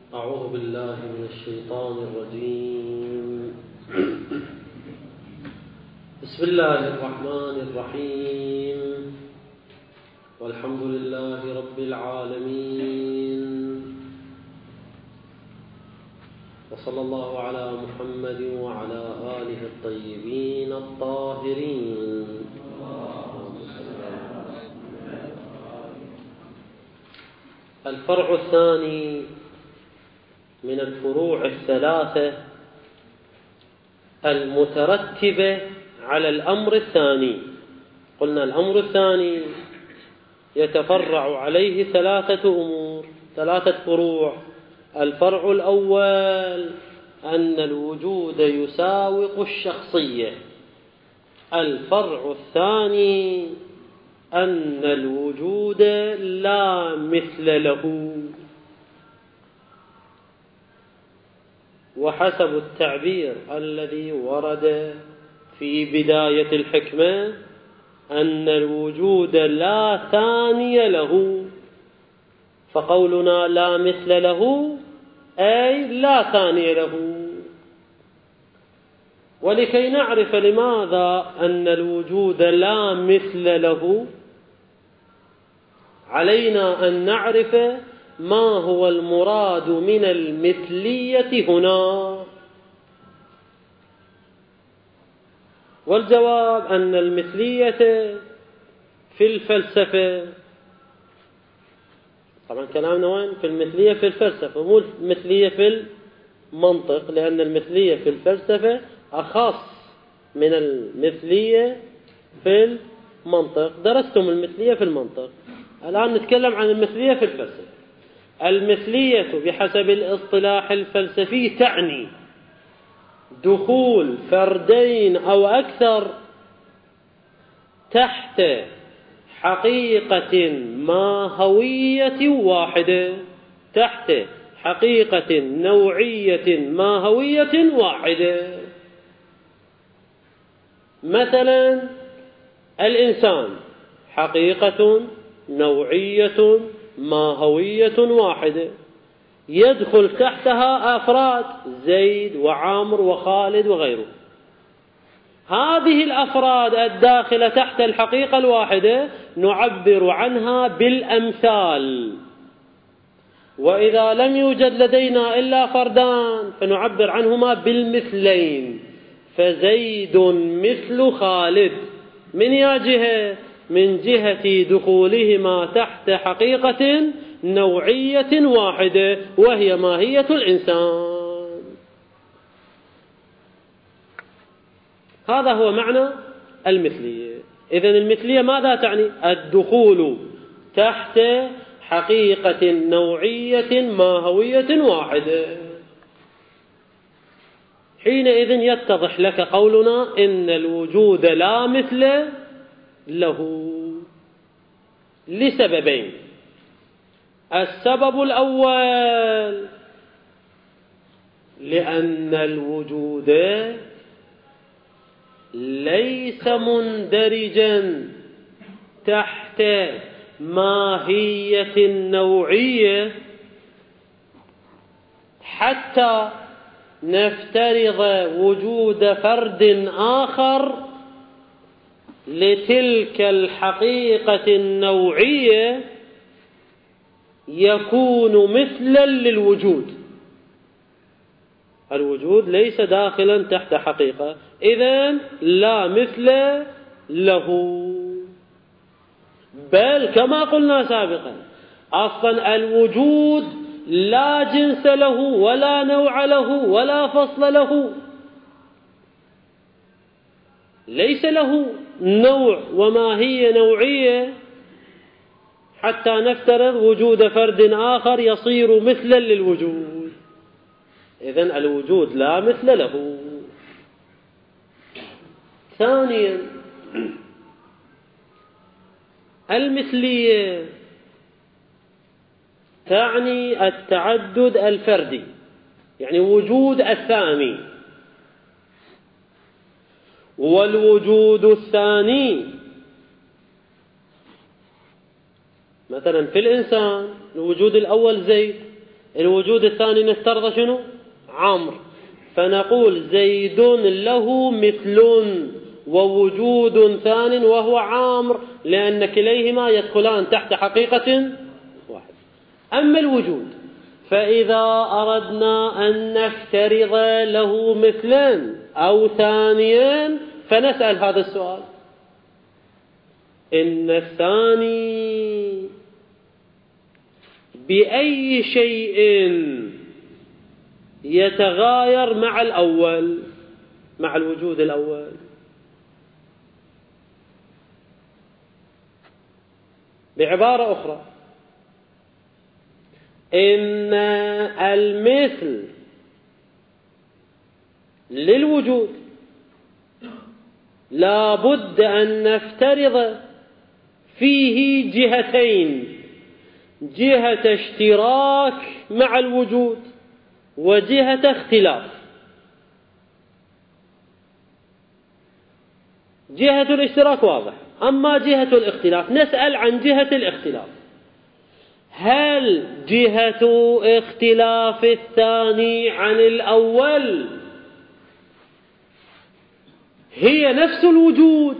أعوذ بالله من الشيطان الرجيم. بسم الله الرحمن الرحيم، والحمد لله رب العالمين، وصلى الله على محمد وعلى آله الطيبين الطاهرين. الفرع الثاني من الفروع الثلاثة المترتبة على الأمر الثاني. قلنا الأمر الثاني يتفرع عليه ثلاثة فروع. الفرع الأول أن الوجود يساوق الشخصية. الفرع الثاني أن الوجود لا مثل له. وحسب التعبير الذي ورد في بداية الحكمة أن الوجود لا ثاني له، فقولنا لا مثل له أي لا ثاني له. ولكي نعرف لماذا أن الوجود لا مثل له علينا أن نعرف ما هو المراد من المثلية هنا. والجواب أن المثلية في الفلسفة، طبعا كلامنا وين؟ في المثلية في الفلسفة، مو المثلية في المنطق، لأن المثلية في الفلسفة أخص من المثلية في المنطق. درستم المثلية في المنطق، الآن نتكلم عن المثلية في الفلسفة. المثلية بحسب الاصطلاح الفلسفي تعني دخول فردين أو أكثر تحت حقيقة ماهوية واحدة، تحت حقيقة نوعية ماهوية واحدة. مثلا الإنسان حقيقة نوعية ماهوية واحدة، يدخل تحتها أفراد زيد وعمر وخالد وغيره. هذه الأفراد الداخلة تحت الحقيقة الواحدة نعبر عنها بالأمثال، وإذا لم يوجد لدينا إلا فردان فنعبر عنهما بالمثلين. فزيد مثل خالد من يا جهة؟ من جهة دخولهما تحت حقيقة نوعية واحدة وهي ماهية الإنسان. هذا هو معنى المثلية. إذن المثلية ماذا تعني؟ الدخول تحت حقيقة نوعية ماهوية واحدة. حينئذ يتضح لك قولنا إن الوجود لا مثل له لسببين. السبب الأول لأن الوجود ليس مندرجا تحت ماهية نوعية حتى نفترض وجود فرد آخر لتلك الحقيقة النوعية يكون مثلا للوجود. الوجود ليس داخلا تحت حقيقة، إذن لا مثل له. بل كما قلنا سابقا أصلا الوجود لا جنس له ولا نوع له ولا فصل له، ليس له نوع وماهية نوعية حتى نفترض وجود فرد آخر يصير مثلا للوجود. إذن الوجود لا مثل له. ثانيا المثلية تعني التعدد الفردي، يعني وجود الثاني. والوجود الثاني مثلا في الإنسان الوجود الأول زيد، الوجود الثاني نفترض شنو؟ عمرو. فنقول زيد له مثل ووجود ثان وهو عمرو، لأن كليهما يدخلان تحت حقيقة واحدة. أما الوجود فإذا أردنا أن نفترض له مثلان أو ثانيان فنسأل هذا السؤال: إن الثاني بأي شيء يتغاير مع الأول، مع الوجود الأول؟ بعبارة أخرى، إن المثل للوجود لا بد أن نفترض فيه جهتين: جهة اشتراك مع الوجود وجهة اختلاف. جهة الاشتراك واضح، أما جهة الاختلاف نسأل عن جهة الاختلاف: هل جهة اختلاف الثاني عن الأول هي نفس الوجود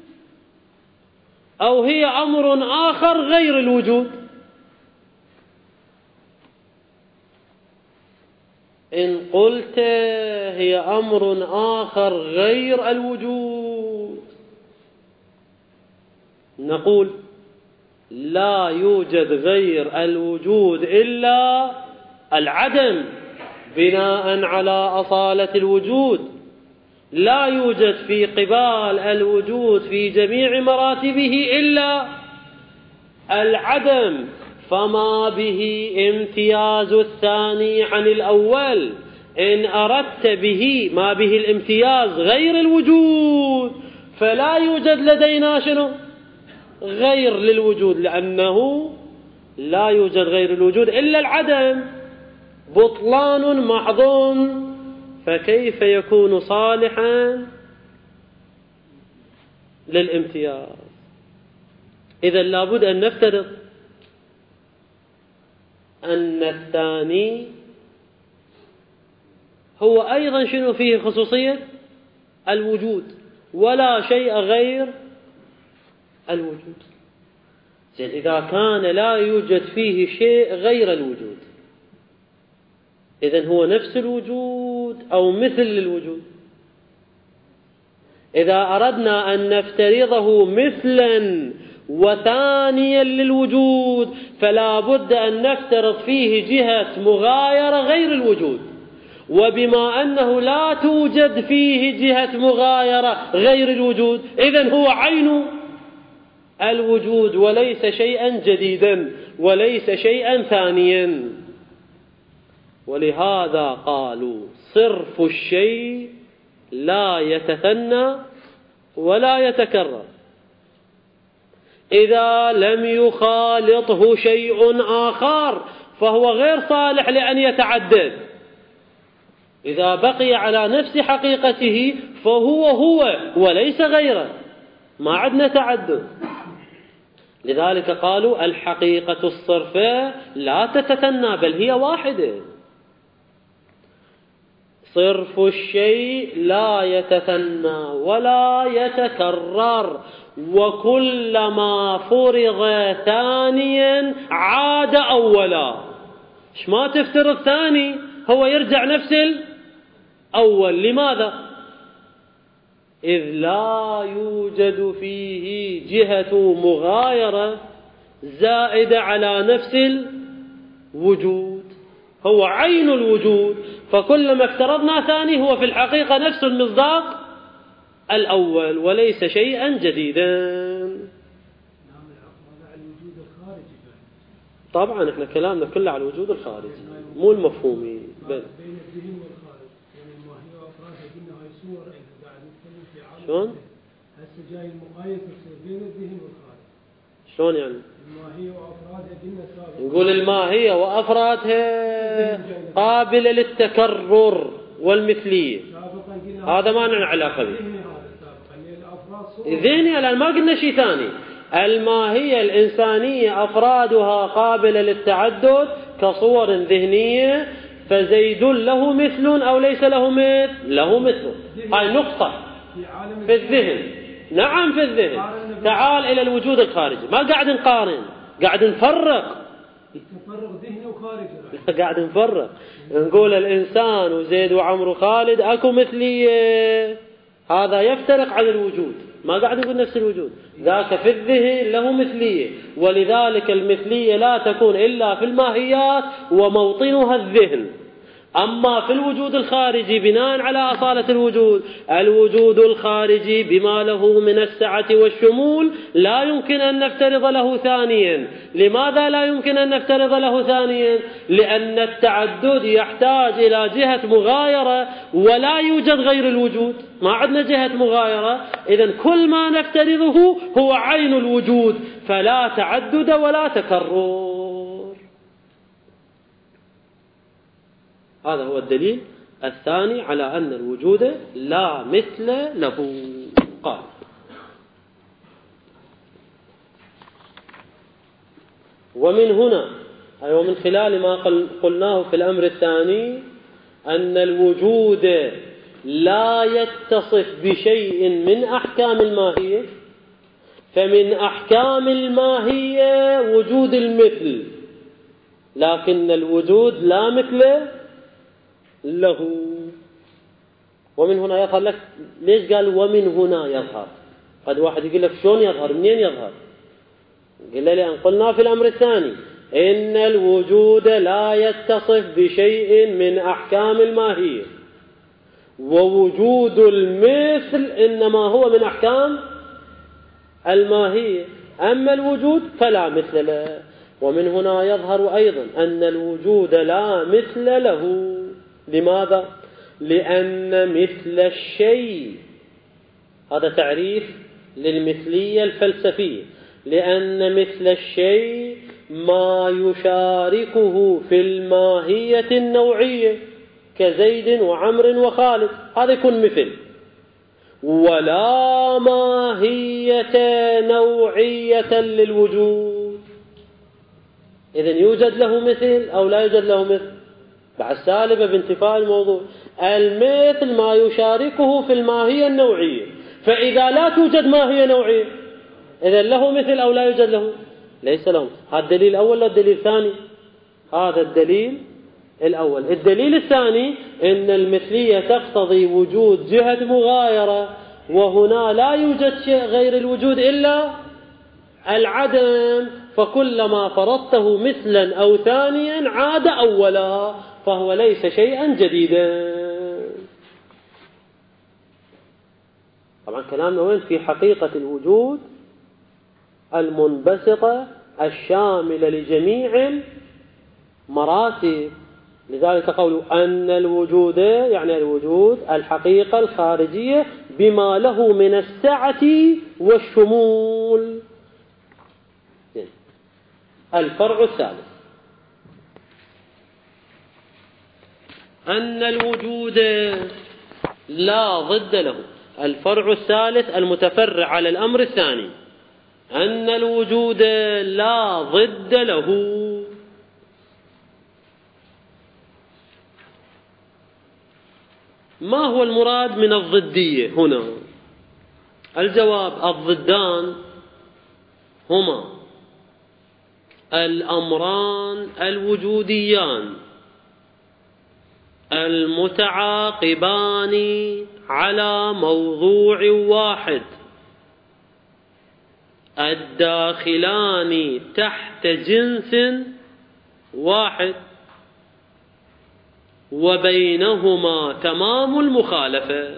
أو هي أمر آخر غير الوجود؟ إن قلت هي أمر آخر غير الوجود نقول لا يوجد غير الوجود إلا العدم بناء على أصالة الوجود. لا يوجد في قبال الوجود في جميع مراتبه إلا العدم، فما به امتياز الثاني عن الأول. إن أردت به ما به الامتياز غير الوجود فلا يوجد لدينا شنو؟ غير للوجود، لأنه لا يوجد غير الوجود إلا العدم، بطلان محض، فكيف يكون صالحا للامتياز؟ إذا لابد أن نفترض أن الثاني هو أيضا شنو فيه خصوصية الوجود ولا شيء غير الوجود. إذا كان لا يوجد فيه شيء غير الوجود إذن هو نفس الوجود أو مثل للوجود. إذا أردنا أن نفترضه مثلا وثانيا للوجود فلا بد أن نفترض فيه جهة مغايرة غير الوجود، وبما أنه لا توجد فيه جهة مغايرة غير الوجود إذن هو عين الوجود وليس شيئا جديدا وليس شيئا ثانيا. ولهذا قالوا صرف الشيء لا يتثنى ولا يتكرر إذا لم يخالطه شيء آخر فهو غير صالح لأن يتعدد. إذا بقي على نفس حقيقته فهو هو وليس غيره، ما عندنا تعدد. لذلك قالوا الحقيقة الصرفة لا تتثنى بل هي واحدة. صرف الشيء لا يتثنى ولا يتكرر، وكلما فرض ثانيا عاد أولا. ما تفترض ثاني هو يرجع نفس الأول. لماذا؟ إذ لا يوجد فيه جهة مغايرة زائدة على نفس الوجود، هو عين الوجود، فكلما افترضنا ثاني هو في الحقيقة نفس المصداق الأول وليس شيئا جديدا. طبعا احنا كلامنا كله على الوجود الخارجي مو المفهومي. شلون؟ هسه جاي المقايسة تصير بين الذهن والخارج. شلون يعني؟ الماهية وأفرادها قلنا سابقا. نقول الماهية وأفرادها قابلة للتكرر والمثلية. سابقا قلنا هذا ما لنا علاقة به. ذهني الآن ما قلنا شيء ثاني. الماهية الإنسانية أفرادها قابلة للتعدد كصور ذهنية، فزيد له مثل أو ليس له مثل؟ له مثل. هاي نقطة في الذهن. نعم في الذهن. تعال إلى الوجود الخارجي، ما قاعد نقارن، قاعد نفرق. تفرق ذهني وخارجي. قاعد نفرق، نقول الإنسان وزيد وعمر وخالد أكو مثلية، هذا يفترق عن الوجود، ما قاعد نقول نفس الوجود. ذاك في الذهن له مثلية، ولذلك المثلية لا تكون إلا في الماهيات وموطنها الذهن. أما في الوجود الخارجي بناء على أصالة الوجود الخارجي بما له من السعة والشمول لا يمكن أن نفترض له ثانيا. لماذا لا يمكن أن نفترض له ثانيا؟ لأن التعدد يحتاج إلى جهة مغايرة، ولا يوجد غير الوجود، ما عندنا جهة مغايرة. إذن كل ما نفترضه هو عين الوجود، فلا تعدد ولا تكرر. هذا هو الدليل الثاني على أن الوجود لا مثل له. قال: ومن هنا، أي ومن خلال ما قلناه في الأمر الثاني، أن الوجود لا يتصف بشيء من أحكام الماهية، فمن أحكام الماهية وجود المثل، لكن الوجود لا مثل له. ومن هنا يظهر لك. ليش قال ومن هنا يظهر؟ قد واحد يقول لك شلون يظهر، منين يظهر؟ قل لي أن قلنا في الأمر الثاني إن الوجود لا يتصف بشيء من أحكام الماهية، ووجود المثل إنما هو من أحكام الماهية، أما الوجود فلا مثل له. ومن هنا يظهر أيضا أن الوجود لا مثل له. لماذا؟ لأن مثل الشيء، هذا تعريف للمثلية الفلسفية، لأن مثل الشيء ما يشاركه في الماهية النوعية كزيد وعمر وخالد، هذا يكون مثل. ولا ماهية نوعية للوجود. إذن يوجد له مثل أو لا يوجد له مثل؟ بعد سالبة بانتفاء الموضوع. المثل ما يشاركه في الماهية النوعية، فإذا لا توجد ماهية نوعية إذن له مثل أو لا يوجد له؟ ليس له. هذا الدليل الأول ولا الدليل الثاني؟ هذا الدليل الأول. الدليل الثاني إن المثلية تقتضي وجود جهة مغايرة، وهنا لا يوجد شيء غير الوجود إلا العدم، فكلما فرضته مثلا أو ثانيا عاد أولا، فهو ليس شيئا جديدا. طبعا كلامنا وين؟ في حقيقة الوجود المنبسطة الشاملة لجميع المراتب. لذلك قولوا أن الوجود، يعني الوجود الحقيقة الخارجية بما له من السعة والشمول. الفرع الثالث أن الوجود لا ضد له. الفرع الثالث المتفرع على الأمر الثاني أن الوجود لا ضد له. ما هو المراد من الضدية هنا؟ الجواب: الضدان هما الأمران الوجوديان المتعاقبان على موضوع واحد، الداخلان تحت جنس واحد، وبينهما تمام المخالفة.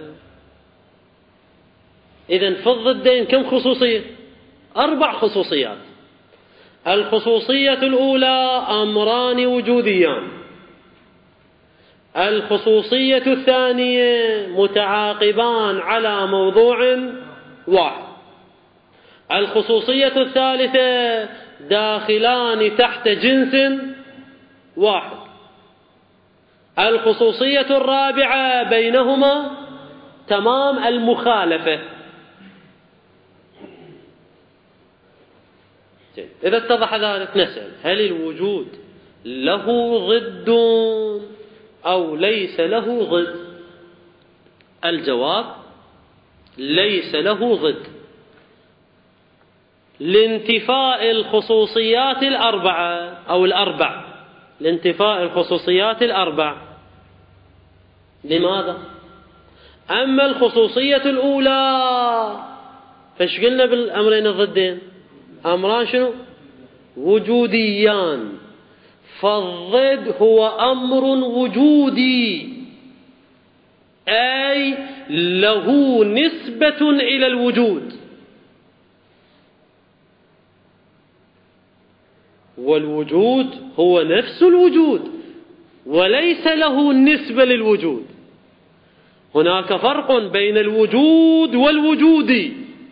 إذن في الضدين كم خصوصية؟ 4 خصوصيات. الخصوصية الأولى أمران وجوديان. الخصوصية الثانية متعاقبان على موضوع واحد. الخصوصية الثالثة داخلان تحت جنس واحد. الخصوصية الرابعة بينهما تمام المخالفة. إذا اتضح ذلك نسأل: هل الوجود له ضد أو ليس له ضد؟ الجواب: ليس له ضد، لانتفاء الخصوصيات الأربعة أو الأربع، لانتفاء الخصوصيات الأربع. لماذا؟ أما الخصوصية الأولى فايش قلنا بالأمرين الضدين؟ أمران شنو؟ وجوديان، فالضد هو أمر وجودي، أي له نسبة إلى الوجود، والوجود هو نفس الوجود وليس له نسبة للوجود. هناك فرق بين الوجود والوجودي.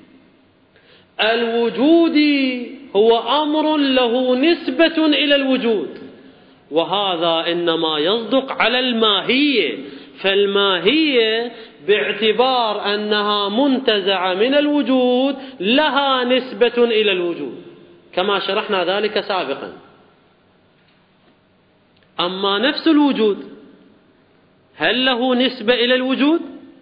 الوجودي هو أمر له نسبة إلى الوجود، وهذا إنما يصدق على الماهية، فالماهية باعتبار أنها منتزعة من الوجود لها نسبة إلى الوجود، كما شرحنا ذلك سابقا. أما نفس الوجود هل له نسبة إلى الوجود؟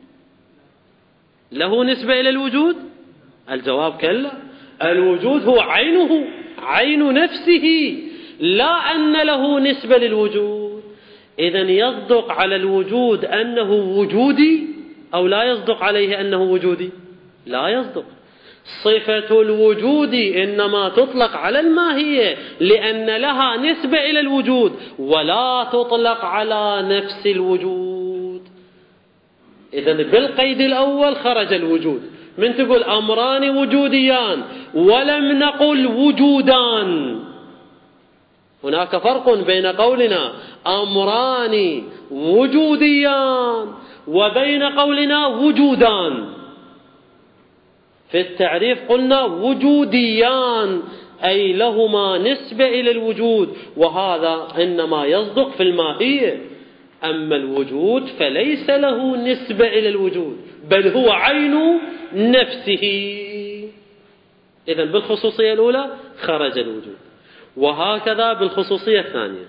له نسبة إلى الوجود؟ الجواب: كلا. الوجود هو عينه، عين نفسه، لا أن له نسبة للوجود. إذن يصدق على الوجود أنه وجودي أو لا يصدق عليه أنه وجودي؟ لا يصدق. صفة الوجود إنما تطلق على الماهية لأن لها نسبة إلى الوجود، ولا تطلق على نفس الوجود. إذن بالقيد الأول خرج الوجود. من تقول أمران وجوديان ولم نقل وجودان. هناك فرق بين قولنا أمران وجوديان وبين قولنا وجودان. في التعريف قلنا وجوديان أي لهما نسبة إلى الوجود، وهذا إنما يصدق في الماهية. أما الوجود فليس له نسبة إلى الوجود، بل هو عين نفسه. إذن بالخصوصية الأولى خرج الوجود، وهكذا بالخصوصية الثانية،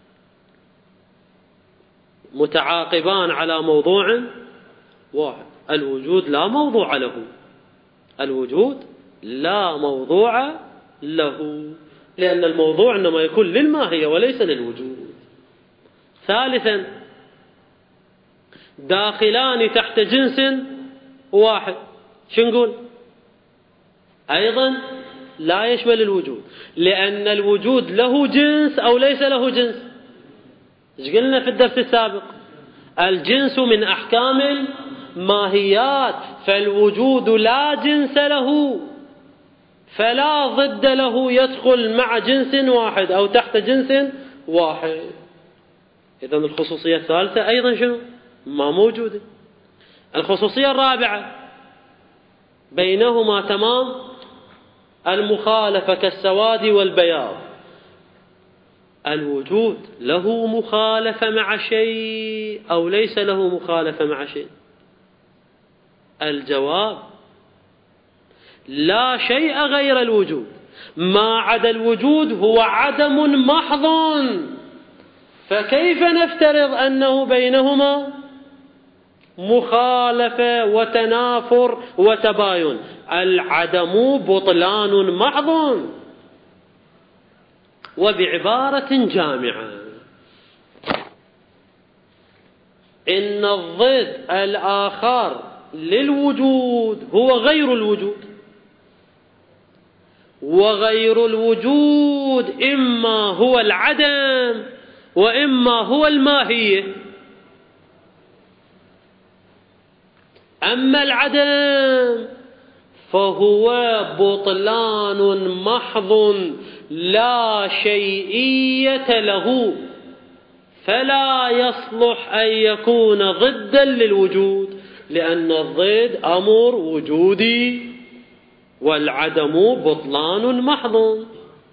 متعاقبان على موضوع واحد. الوجود لا موضوع له، الوجود لا موضوع له، لأن الموضوع إنما يكون للماهية وليس للوجود. ثالثا: داخلان تحت جنس واحد. شو نقول؟ أيضا لا يشمل الوجود، لأن الوجود له جنس أو ليس له جنس. ايش قلنا في الدرس السابق؟ الجنس من أحكام الماهيات، فالوجود لا جنس له، فلا ضد له يدخل مع جنس واحد أو تحت جنس واحد. إذن الخصوصية الثالثة أيضا شنو؟ ما موجودة. الخصوصية الرابعة بينهما تمام المخالفة كالسواد والبياض. الوجود له مخالفة مع شيء أو ليس له مخالفة مع شيء؟ الجواب: لا شيء غير الوجود، ما عدا الوجود هو عدم محض، فكيف نفترض أنه بينهما مخالفة وتنافر وتباين؟ العدم بطلان محض. وبعبارة جامعة: إن الضد الآخر للوجود هو غير الوجود، وغير الوجود إما هو العدم وإما هو الماهية. أما العدم فهو بطلان محض لا شيئية له، فلا يصلح أن يكون ضدا للوجود، لأن الضد أمر وجودي والعدم بطلان محض.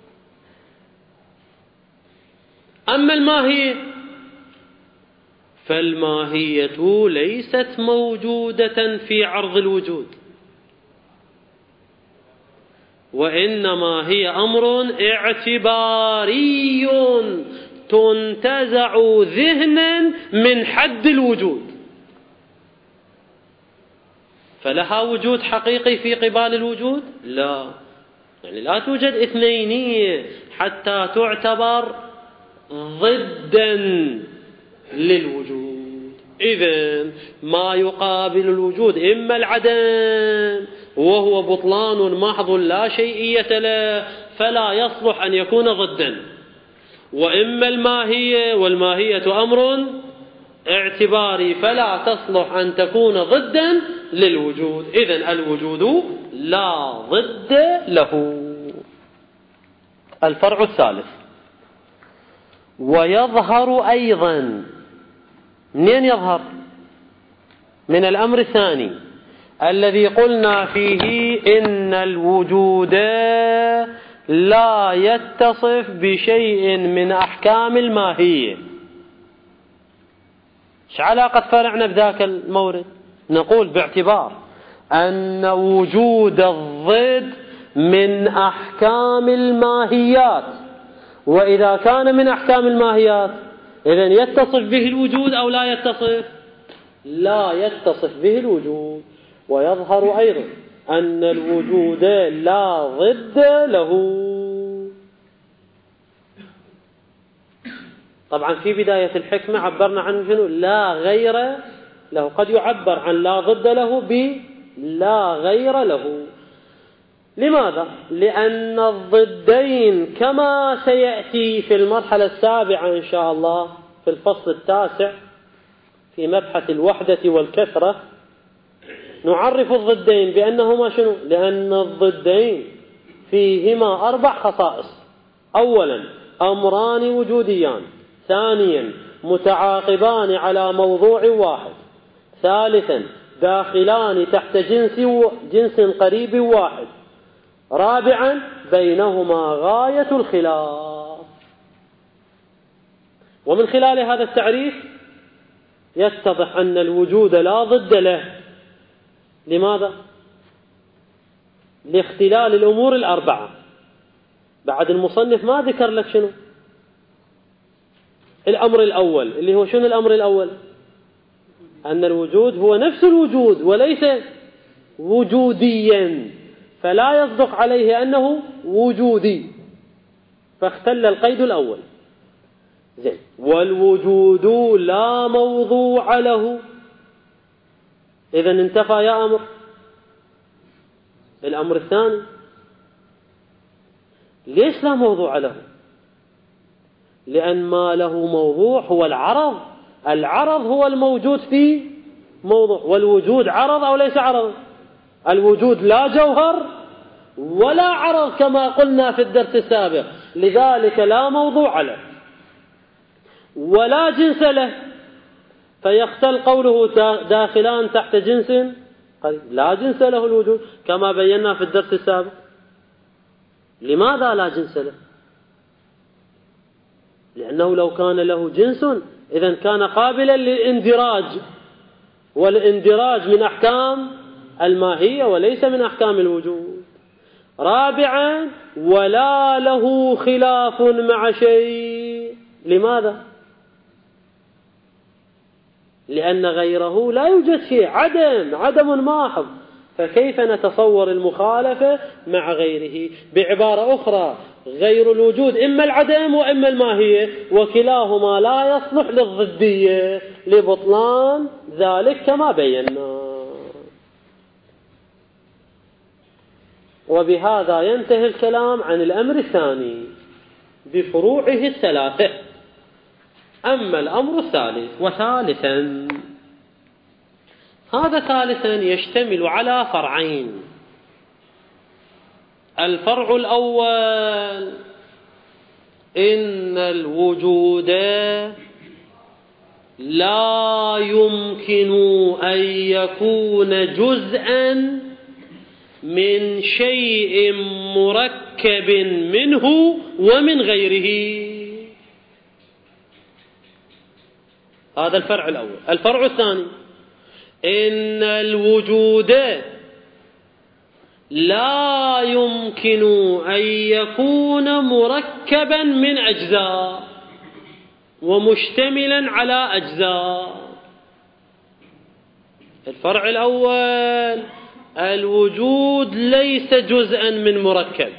أما الماهية فالماهية ليست موجودة في عرض الوجود، وإنما هي أمر اعتباري تنتزع ذهنا من حد الوجود، فلها وجود حقيقي في قبال الوجود؟ لا، يعني لا توجد اثنينية حتى تعتبر ضدا للوجود. إذن ما يقابل الوجود إما العدم وهو بطلان محض لا شيئية له فلا يصلح أن يكون ضدا، وإما الماهية والماهية أمر اعتباري فلا تصلح أن تكون ضدا للوجود. إذن الوجود لا ضد له. الفرع الثالث: ويظهر أيضا. منين يظهر؟ من الأمر الثاني الذي قلنا فيه إن الوجود لا يتصف بشيء من أحكام الماهية. ايش علاقة فرعنا بذاك المورد؟ نقول باعتبار أن وجود الضد من أحكام الماهيات، وإذا كان من أحكام الماهيات إذن يتصف به الوجود أو لا يتصف؟ لا يتصف به الوجود. ويظهر أيضا أن الوجود لا ضد له. طبعا في بداية الحكمة عبرنا عنه شنو؟ لا غير له. قد يعبر عن لا ضد له بلا غير له. لماذا؟ لأن الضدين كما سيأتي في المرحلة السابعة إن شاء الله في الفصل التاسع في مبحث الوحدة والكثرة نعرف الضدين بأنهما شنو؟ لأن الضدين فيهما 4 خصائص: أولا أمران وجوديان، ثانيا متعاقبان على موضوع واحد، ثالثا داخلان تحت جنس قريب واحد، رابعا بينهما غاية الخلاف. ومن خلال هذا التعريف يتضح أن الوجود لا ضد له. لماذا؟ لاختلال الأمور ال4. بعد المصنف ما ذكر لك شنو الأمر الأول، اللي هو شنو الأمر الأول؟ أن الوجود هو نفس الوجود وليس وجوديا، فلا يصدق عليه أنه وجودي، فاختل القيد الأول. زين. والوجود لا موضوع له. إذن انتفى يا أمر. الأمر الثاني: ليش لا موضوع له؟ لأن ما له موضوع هو العرض. العرض هو الموجود في موضوع، والوجود عرض أو ليس عرض؟ الوجود لا جوهر ولا عرض كما قلنا في الدرس السابق، لذلك لا موضوع له ولا جنس له، فيختل قوله داخلان تحت جنس قريب. لا جنس له الوجود كما بينا في الدرس السابق. لماذا لا جنس له؟ لأنه لو كان له جنس إذن كان قابلا للاندراج، والاندراج من أحكام الماهية وليس من أحكام الوجود. رابعا ولا له خلاف مع شيء. لماذا؟ لأن غيره لا يوجد شيء، عدم محض، فكيف نتصور المخالفة مع غيره؟ بعبارة أخرى غير الوجود إما العدم وإما الماهية، وكلاهما لا يصلح للضدية لبطلان ذلك كما بينا. وبهذا ينتهي الكلام عن الأمر الثاني بفروعه 3. أما الأمر الثالث وثالثا، هذا ثالثا يشتمل على فرعين. الفرع الأول: إن الوجود لا يمكن أن يكون جزءا من شيء مركب منه ومن غيره. هذا الفرع الأول. الفرع الثاني: إن الوجود لا يمكن أن يكون مركبا من أجزاء. ومشتملا على أجزاء. الفرع الأول الوجود ليس جزءا من مركب.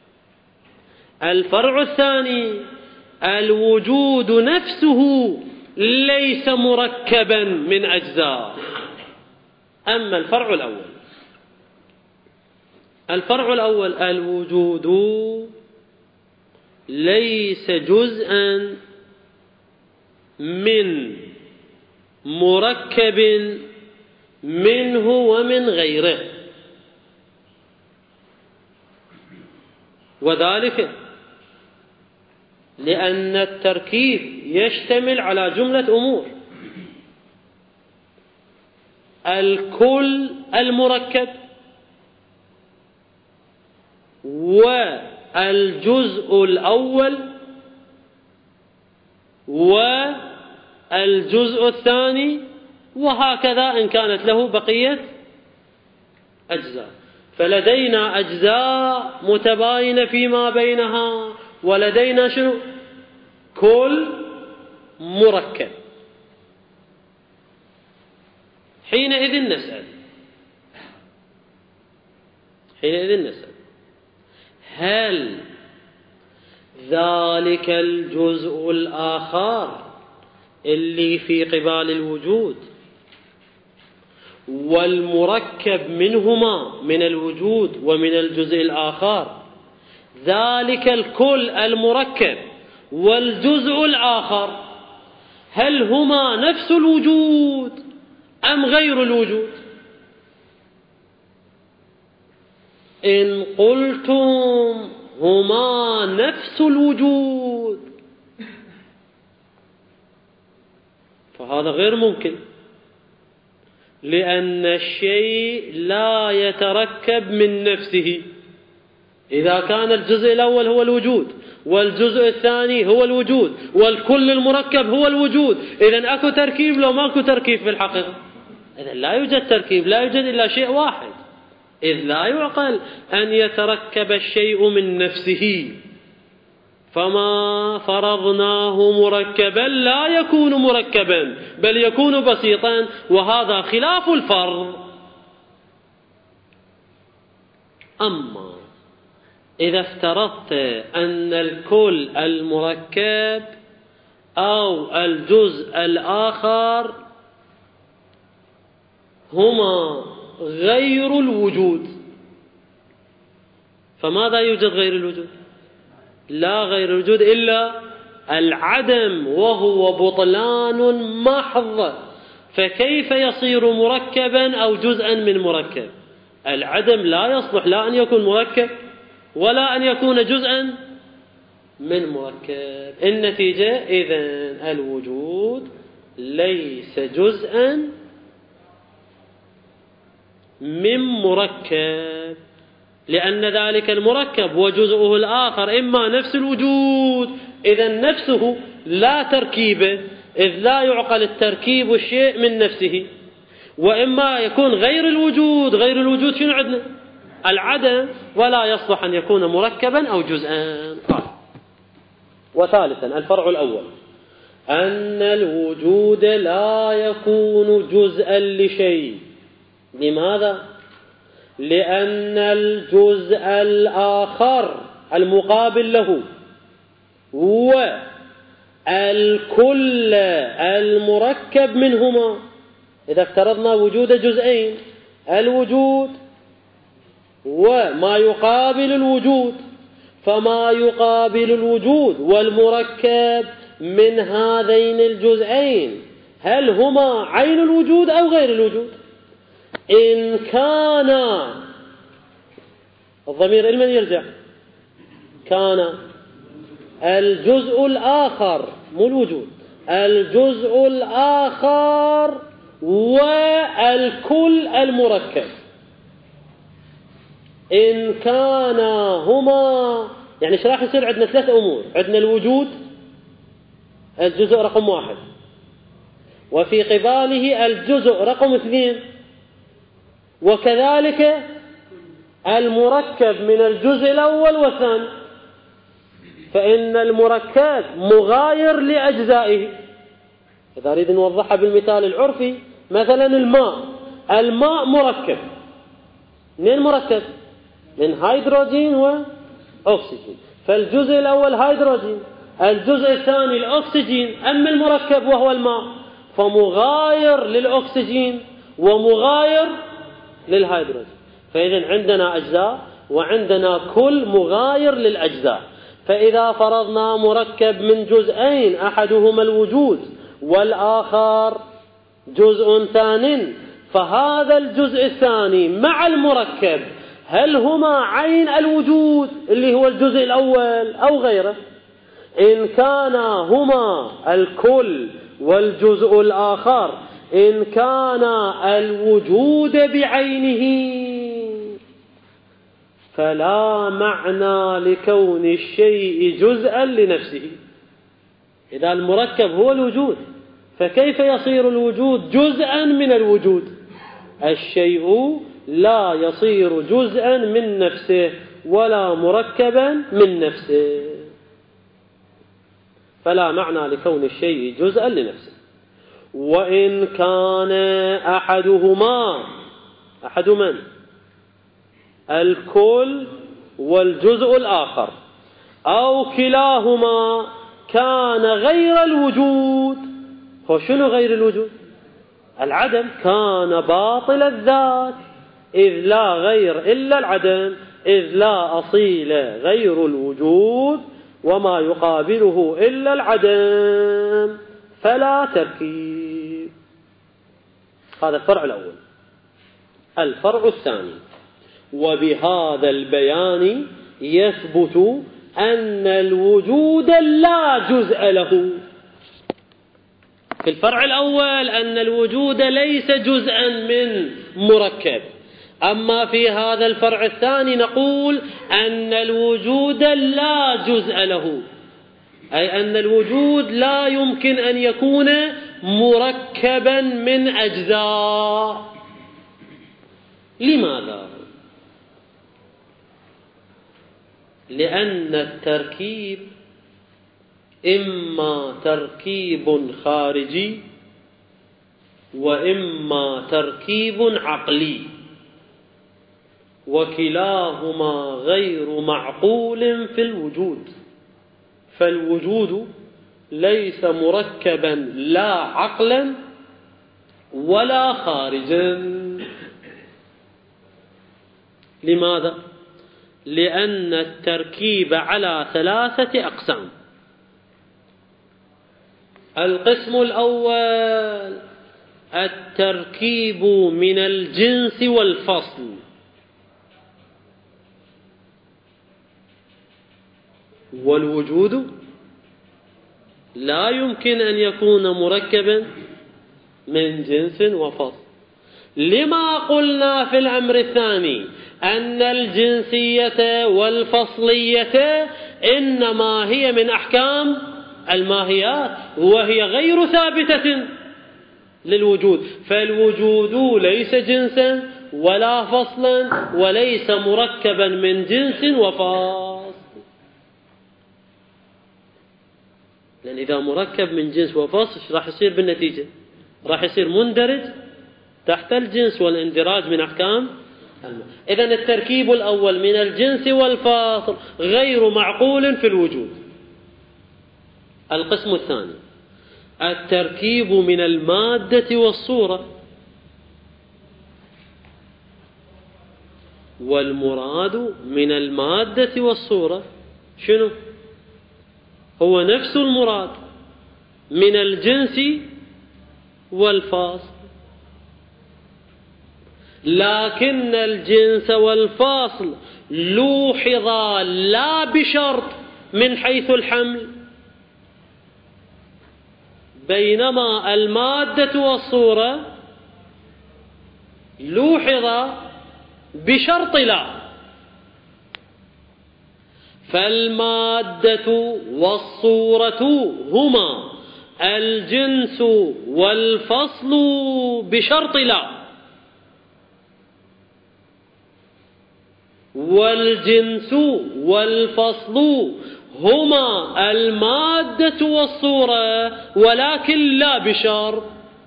الفرع الثاني الوجود نفسه ليس مركبا من أجزاء. أما الفرع الأول الوجود ليس جزءا من مركب منه ومن غيره، وذلك لأن التركيب يشتمل على جملة أمور: الكل المركب، والجزء الأول، والجزء الثاني، وهكذا إن كانت له بقية أجزاء. فلدينا أجزاء متباينة فيما بينها، ولدينا شنو؟ كل مركب. حينئذ نسأل هل ذلك الجزء الآخر اللي في قبال الوجود والمركب منهما من الوجود ومن الجزء الآخر، ذلك الكل المركب والجزء الآخر، هل هما نفس الوجود أم غير الوجود؟ إن قلتم هما نفس الوجود فهذا غير ممكن، لأن الشيء لا يتركب من نفسه. إذا كان الجزء الأول هو الوجود والجزء الثاني هو الوجود والكل المركب هو الوجود، إذن أكو تركيب لو ماكو تركيب في الحقيقة؟ إذن لا يوجد تركيب، لا يوجد إلا شيء واحد، إذ لا يعقل أن يتركب الشيء من نفسه. فما فرضناه مركبا لا يكون مركبا بل يكون بسيطا، وهذا خلاف الفرض. أما إذا افترضت أن الكل المركب أو الجزء الآخر هما غير الوجود، فماذا يوجد غير الوجود؟ لا غير الوجود إلا العدم، وهو بطلان محض. فكيف يصير مركبا أو جزءا من مركب؟ العدم لا يصلح لا أن يكون مركب ولا أن يكون جزءا من مركب. النتيجة إذن الوجود ليس جزءا من مركب، لأن ذلك المركب وجزءه الآخر إما نفس الوجود، إذن نفسه لا تركيبه، إذ لا يعقل التركيب الشيء من نفسه، وإما يكون غير الوجود. غير الوجود شنو عندنا؟ العدم، ولا يصلح أن يكون مركبا أو جزءا. وثالثا الفرع الأول أن الوجود لا يكون جزءا لشيء. لماذا؟ لأن الجزء الآخر المقابل له هو الكل المركب منهما. إذا افترضنا وجود جزئين، الوجود وما يقابل الوجود، فما يقابل الوجود والمركب من هذين الجزئين هل هما عين الوجود أو غير الوجود؟ إن كان الضمير إلى من يرجع؟ كان الجزء الآخر مو الوجود، الجزء الآخر والكل المركب، إن كان هما يعني ايش راح يصير؟ عندنا ثلاث أمور. عندنا الوجود الجزء رقم 1، وفي قباله الجزء رقم 2، وكذلك المركب من الجزء الأول والثاني. فإن المركب مغاير لأجزائه. إذا أريد نوضحها بالمثال العرفي، مثلا الماء مركب، من مركب؟ من هيدروجين وأكسجين، فالجزء الأول هيدروجين، الجزء الثاني الأكسجين. أما المركب وهو الماء فمغاير للأكسجين ومغاير للهيدروجين. فإذا عندنا أجزاء وعندنا كل مغاير للأجزاء. فإذا فرضنا مركب من جزئين، أحدهما الوجود والآخر جزء ثانٍ، فهذا الجزء الثاني مع المركب هل هما عين الوجود اللي هو الجزء الأول أو غيره؟ إن كان هما الكل والجزء الآخر، إن كان الوجود بعينه، فلا معنى لكون الشيء جزءا لنفسه. إذا المركب هو الوجود، فكيف يصير الوجود جزءا من الوجود؟ الشيء لا يصير جزءا من نفسه ولا مركبا من نفسه، فلا معنى لكون الشيء جزءا لنفسه. وإن كان أحدهما، أحد من؟ الكل والجزء الآخر، أو كلاهما كان غير الوجود. هو شنو غير الوجود؟ العدم. كان باطل الذات، إذ لا غير إلا العدم، إذ لا أصيل غير الوجود وما يقابله إلا العدم، فلا تركيب. هذا الفرع الأول. الفرع الثاني: وبهذا البيان يثبت أن الوجود لا جزء له. في الفرع الأول أن الوجود ليس جزءا من مركب، أما في هذا الفرع الثاني نقول أن الوجود لا جزء له، أي أن الوجود لا يمكن أن يكون مركبا من أجزاء. لماذا؟ لأن التركيب إما تركيب خارجي وإما تركيب عقلي، وكلاهما غير معقول في الوجود. فالوجود ليس مركبا لا عقلا ولا خارجا. لماذا؟ لأن التركيب على 3 أقسام. القسم الأول التركيب من الجنس والفصل، والوجود لا يمكن أن يكون مركبا من جنس وفصل. لما قلنا في الأمر الثاني أن الجنسية والفصلية إنما هي من أحكام الماهيات، وهي غير ثابتة للوجود، فالوجود ليس جنسا ولا فصلا وليس مركبا من جنس وفصل. لأن إذا مركب من جنس وفصل راح يصير بالنتيجة؟ راح يصير مندرج تحت الجنس والاندراج من أحكام. إذن التركيب الأول من الجنس والفصل غير معقول في الوجود. القسم الثاني التركيب من المادة والصورة، والمراد من المادة والصورة شنو؟ هو نفس المراد من الجنس والفاصل، لكن الجنس والفاصل لوحظا لا بشرط من حيث الحمل، بينما المادة والصورة لوحظا بشرط لا. فالمادة والصورة هما الجنس والفصل بشرط لا، والجنس والفصل هما المادة والصورة ولكن لا بشرط.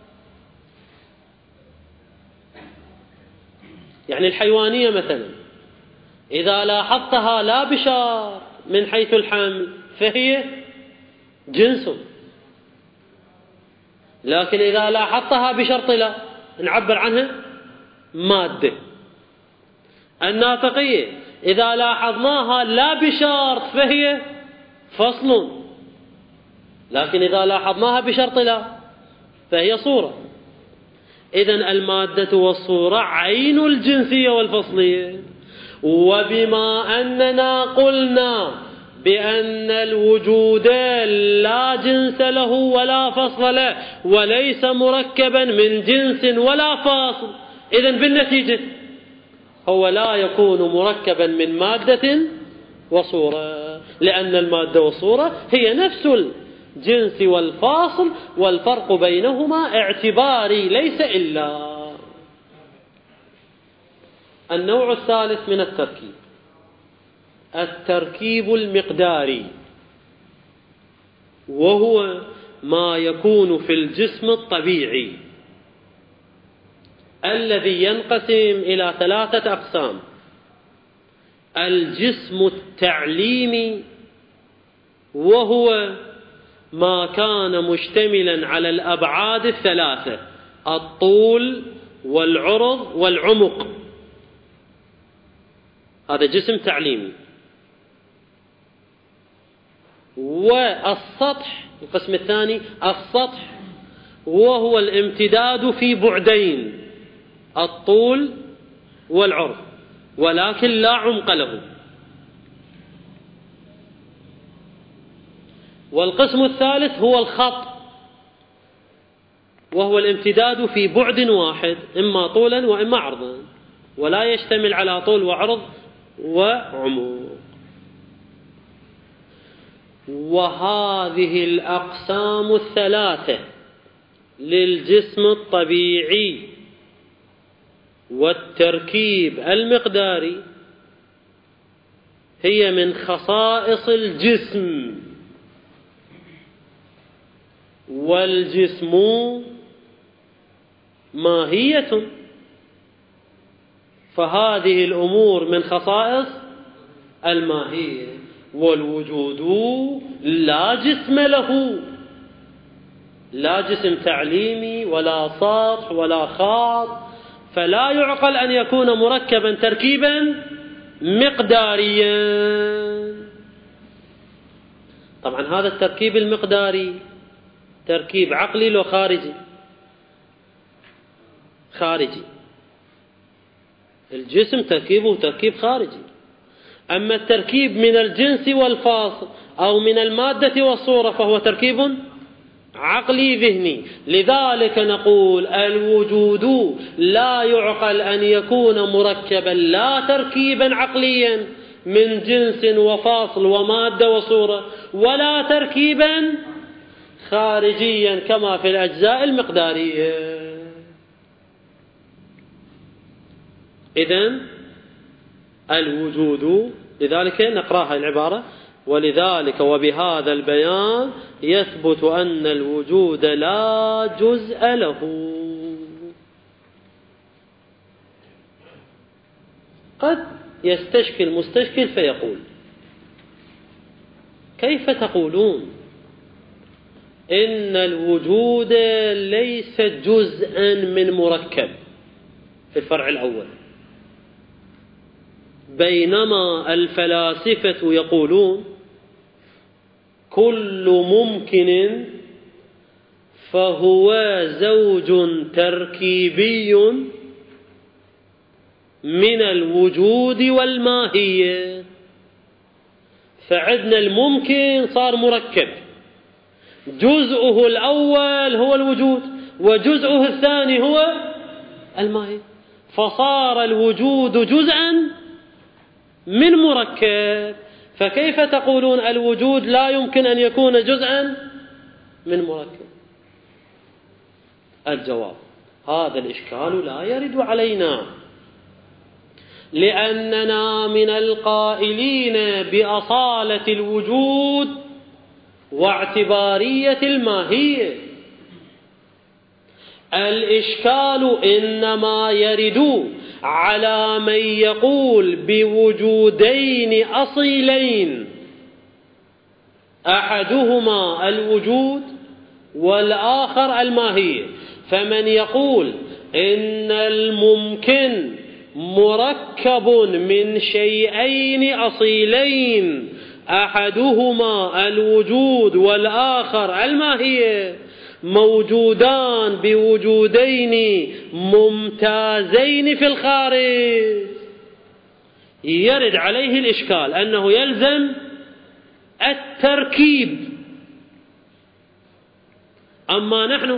يعني الحيوانية مثلا إذا لاحظتها لا بشرط من حيث الحمل فهي جنس، لكن إذا لاحظتها بشرط لا نعبر عنها مادة. الناطقية إذا لاحظناها لا بشرط فهي فصل، لكن إذا لاحظناها بشرط لا فهي صورة. إذن المادة والصورة عين الجنسية والفصلية. وبما أننا قلنا بأن الوجود لا جنس له ولا فصل له وليس مركبا من جنس ولا فاصل، إذن بالنتيجة هو لا يكون مركبا من مادة وصورة، لأن المادة والصورة هي نفس الجنس والفاصل، والفرق بينهما اعتباري ليس إلا. النوع الثالث من التركيب التركيب المقداري، وهو ما يكون في الجسم الطبيعي الذي ينقسم إلى 3 أقسام: الجسم التعليمي، وهو ما كان مشتملا على الأبعاد 3: الطول والعرض والعمق، هذا جسم تعليمي. والسطح القسم الثاني السطح، وهو الامتداد في بعدين: الطول والعرض، ولكن لا عمق له. والقسم الثالث هو الخط، وهو الامتداد في بعد واحد، إما طولا وإما عرضا، ولا يشتمل على طول وعرض وعمق. وهذه الأقسام 3 للجسم الطبيعي والتركيب المقداري هي من خصائص الجسم، والجسم ماهية، فهذه الأمور من خصائص الماهية. والوجود لا جسم له، لا جسم تعليمي ولا سطح ولا خاط، فلا يعقل أن يكون مركبا تركيبا مقداريا. طبعا هذا التركيب المقداري تركيب عقلي لو خارجي؟ خارجي. الجسم تركيبه تركيب خارجي. أما التركيب من الجنس والفاصل أو من المادة والصورة فهو تركيب عقلي ذهني. لذلك نقول الوجود لا يعقل أن يكون مركبا لا تركيبا عقليا من جنس وفاصل ومادة وصورة، ولا تركيبا خارجيا كما في الأجزاء المقدارية. إذن الوجود، لذلك نقراها العبارة: ولذلك وبهذا البيان يثبت أن الوجود لا جزء له. قد يستشكل مستشكل فيقول: كيف تقولون إن الوجود ليس جزءا من مركب في الفرع الأول، بينما الفلاسفة يقولون كل ممكن فهو زوج تركيبي من الوجود والماهية. فعندنا الممكن صار مركب، جزءه الأول هو الوجود وجزءه الثاني هو الماهية، فصار الوجود جزءا من مركب. فكيف تقولون الوجود لا يمكن أن يكون جزءا من مركب؟ الجواب: هذا الإشكال لا يرد علينا، لأننا من القائلين بأصالة الوجود واعتبارية الماهية. الإشكال إنما يرد على من يقول بوجودين أصيلين، أحدهما الوجود والآخر الماهية. فمن يقول إن الممكن مركب من شيئين أصيلين أحدهما الوجود والآخر الماهية، موجودان بوجودين ممتازين في الخارج، يرد عليه الإشكال أنه يلزم التركيب. أما نحن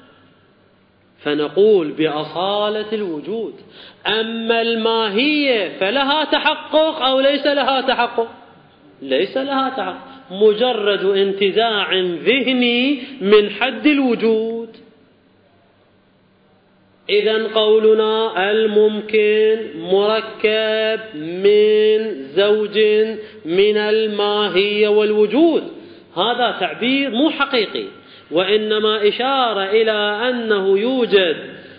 فنقول بأصالة الوجود. أما الماهية فلها تحقق أو ليس لها تحقق؟ ليس لها تحقق، مجرد انتزاع ذهني من حد الوجود. إذن قولنا الممكن مركب من زوج من الماهية والوجود، هذا تعبير مو حقيقي، وإنما إشارة إلى أنه يوجد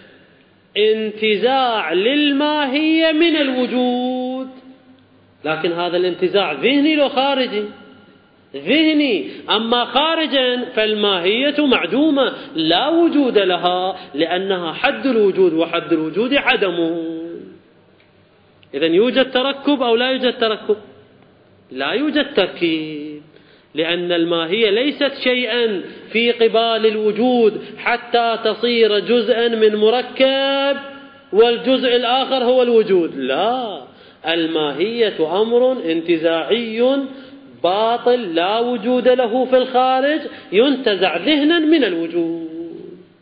انتزاع للماهية من الوجود، لكن هذا الانتزاع ذهني لو خارجي؟ ذهني. أما خارجا فالماهية معدومة لا وجود لها، لأنها حد الوجود، وحد الوجود عدمه. إذن يوجد تركب أو لا يوجد تركب؟ لا يوجد تركيب، لأن الماهية ليست شيئا في قبال الوجود حتى تصير جزءا من مركب والجزء الآخر هو الوجود. لا، الماهية أمر انتزاعي باطل لا وجود له في الخارج، ينتزع ذهنا من الوجود.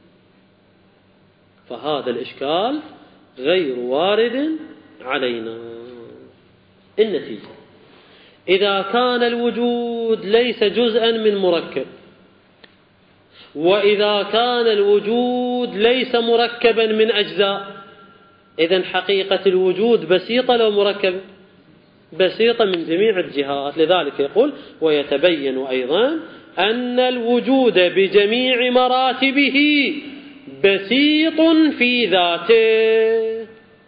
فهذا الإشكال غير وارد علينا. النتيجة: إذا كان الوجود ليس جزءا من مركب، وإذا كان الوجود ليس مركبا من أجزاء، إذن حقيقة الوجود بسيطة لو مركبة؟ بسيطة من جميع الجهات. لذلك يقول: ويتبين أيضا أن الوجود بجميع مراتبه بسيط في ذاته.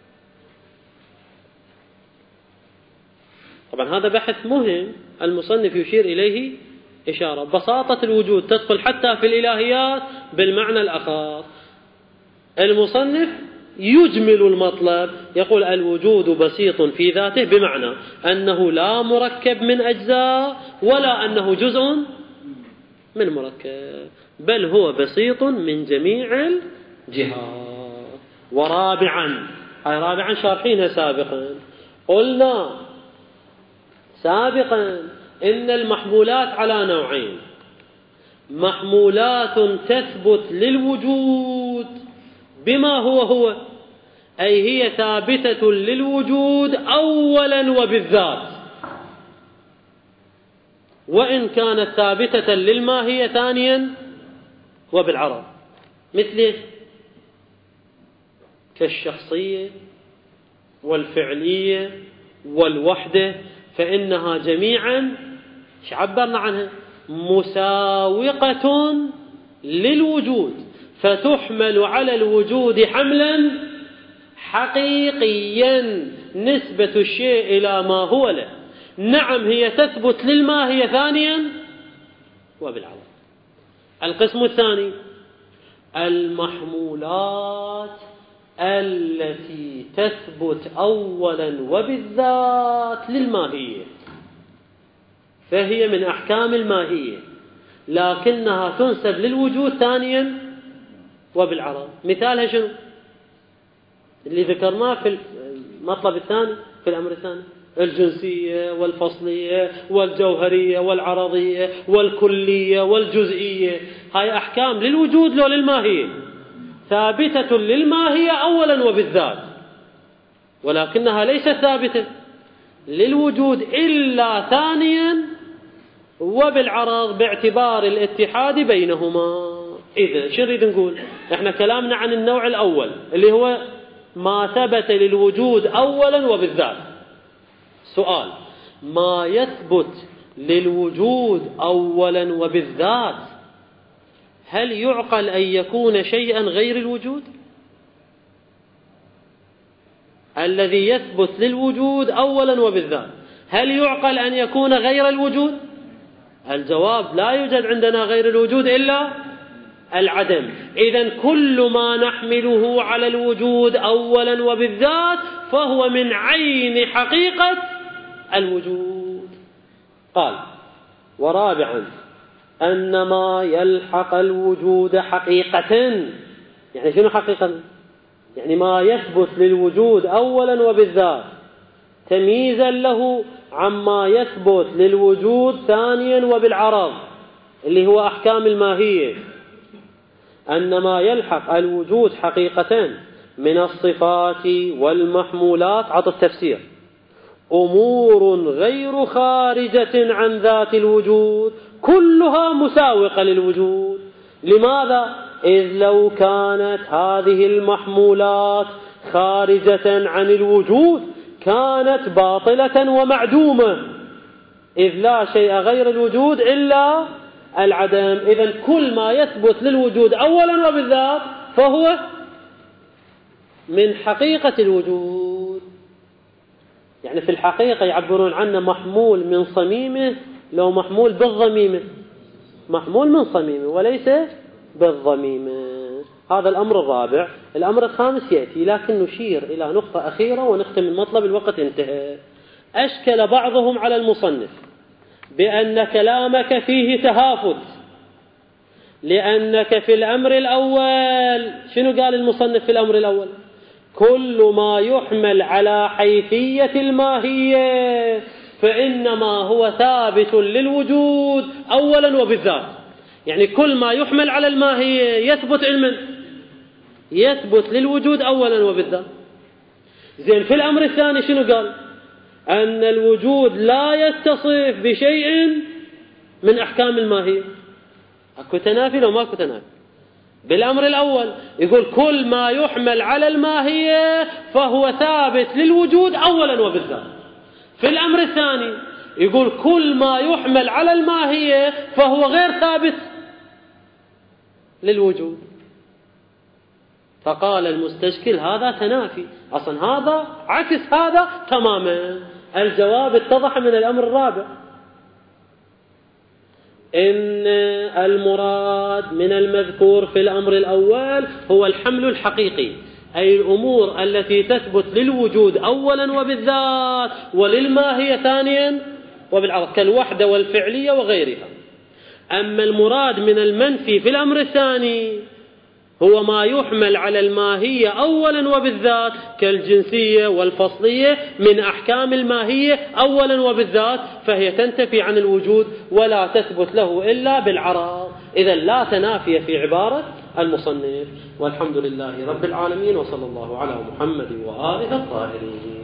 طبعا هذا بحث مهم المصنف يشير إليه إشارة. بساطة الوجود تدخل حتى في الإلهيات بالمعنى الأخص. المصنف يجمل المطلب، يقول الوجود بسيط في ذاته، بمعنى أنه لا مركب من أجزاء ولا أنه جزء من مركب، بل هو بسيط من جميع الجهات. ورابعا، هاي رابعا شارحينها سابقا، قلنا سابقا إن المحمولات على نوعين: محمولات تثبت للوجود بما هو، أي هي ثابتة للوجود أولا وبالذات، وإن كانت ثابتة للماهية ثانيا وبالعرض، مثل كالشخصية والفعلية والوحدة، فإنها جميعا عبرنا عنها مساوقة للوجود، فتحمل على الوجود حملا حقيقيا نسبة الشيء إلى ما هو له. نعم هي تثبت للماهية ثانيا وبالعرض. القسم الثاني: المحمولات التي تثبت أولا وبالذات للماهية، فهي من أحكام الماهية، لكنها تنسب للوجود ثانيا وبالعرض. مثالها شنو؟ اللي ذكرناه في المطلب الثاني، في الأمر الثاني: الجنسية والفصلية والجوهرية والعرضية والكلية والجزئية. هاي أحكام للوجود لو للماهية، ثابتة للماهية أولا وبالذات، ولكنها ليست ثابتة للوجود إلا ثانيا وبالعرض باعتبار الاتحاد بينهما. إذا شو نريد نقول؟ احنا كلامنا عن النوع الأول اللي هو ما ثبت للوجود أولا وبالذات. سؤال: ما يثبت للوجود أولا وبالذات هل يعقل أن يكون شيئا غير الوجود؟ الذي يثبت للوجود أولا وبالذات هل يعقل أن يكون غير الوجود؟ الجواب: لا يوجد عندنا غير الوجود إلا العدم. إذن كل ما نحمله على الوجود أولا وبالذات فهو من عين حقيقة الوجود. قال: ورابعا أن ما يلحق الوجود حقيقة. يعني شنو حقيقة؟ يعني ما يثبت للوجود أولا وبالذات تمييزا له عما يثبت للوجود ثانيا وبالعرض اللي هو أحكام الماهية. أن ما يلحق الوجود حقيقة من الصفات والمحمولات، عطى التفسير، أمور غير خارجة عن ذات الوجود كلها مساوقة للوجود. لماذا؟ إذ لو كانت هذه المحمولات خارجة عن الوجود كانت باطلة ومعدومة، إذ لا شيء غير الوجود إلا العدم. إذن كل ما يثبت للوجود أولا وبالذات فهو من حقيقة الوجود. يعني في الحقيقة يعبرون عنه محمول من صميمه، لو محمول بالضميمة، محمول من صميمه وليس بالضميمة. هذا الأمر الرابع. الأمر الخامس يأتي، لكن نشير إلى نقطة أخيرة ونختم المطلب، الوقت انتهى. أشكل بعضهم على المصنف بأن كلامك فيه تهافت، لأنك في الأمر الأول شنو قال المصنف في الأمر الأول؟ كل ما يحمل على حيثية الماهية فإنما هو ثابت للوجود أولا وبالذات. يعني كل ما يحمل على الماهية يثبت علما، يثبت للوجود أولا وبالذات. زين، في الأمر الثاني شنو قال؟ أن الوجود لا يتصف بشيء من أحكام الماهية. أكو تنافي لو ما أكو تنافي؟ بالأمر الأول يقول كل ما يحمل على الماهية فهو ثابت للوجود أولا وبالذات. في الأمر الثاني يقول كل ما يحمل على الماهية فهو غير ثابت للوجود. فقال المستشكل هذا تنافي، أصلا هذا عكس هذا تماما. الجواب اتضح من الأمر الرابع. إن المراد من المذكور في الأمر الأول هو الحمل الحقيقي، أي الأمور التي تثبت للوجود أولا وبالذات وللماهية ثانيا وبالعرض كالوحدة والفعلية وغيرها. أما المراد من المنفي في الأمر الثاني هو ما يحمل على الماهية أولا وبالذات كالجنسية والفصلية من أحكام الماهية أولا وبالذات، فهي تنتفي عن الوجود ولا تثبت له إلا بالعرض. إذا لا تنافي في عبارة المصنف. والحمد لله رب العالمين، وصلى الله على محمد وآله الطاهرين.